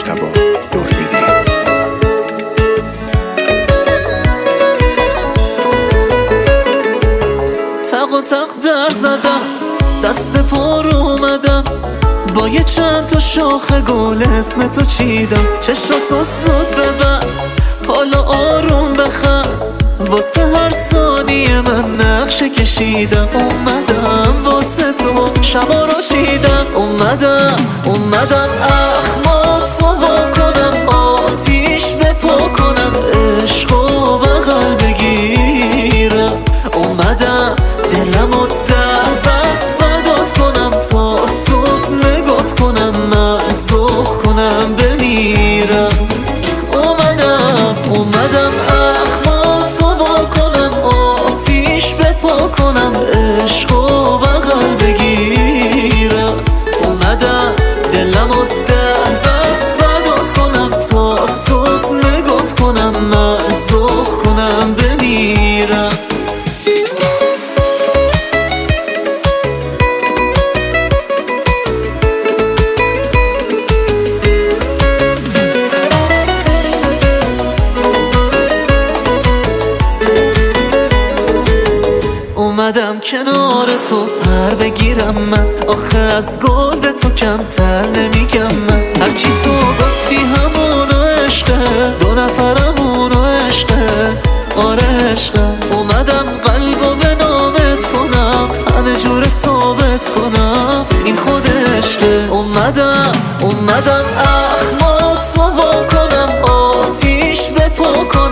مجتبی نوربدی. تق و تق در زدم، دست پر اومدم، با یه چند تا شاخه گل اسم تو چیدم. چشاتو زود ببر، حالا آروم بخند، واسه هر ثانیه من نقشه کشیدم. اومدم واسه تو شبا رو چیدم، اومدم اخماتو وا کنم، آتیش بپا کنم، عشقو بغل بگیرم. اومدم دلمو در بس فدات کنم، تا صبح نگات کنم، من زخ کنم بمیرم. اومدم اخماتو وا کنم، آتیش بپا کنم، عشقو بغل بگیرم. اومدم دلمو در بس فدات کنم، تا صبح نگات کنم، من زخ کنم بمیرم. اومدم کنار تو پر بگیرم، من آخه از گل به تو کمتر نمیگم. من هرچی تو گفتی همونو عشقه، دو نفرمونو عشقه، آره عشقه. اومدم قلبو به نامت کنم، همه جور ثابت کنم این خود عشقه. اومدم اخماتو وا کنم، آتیش بپا کنم،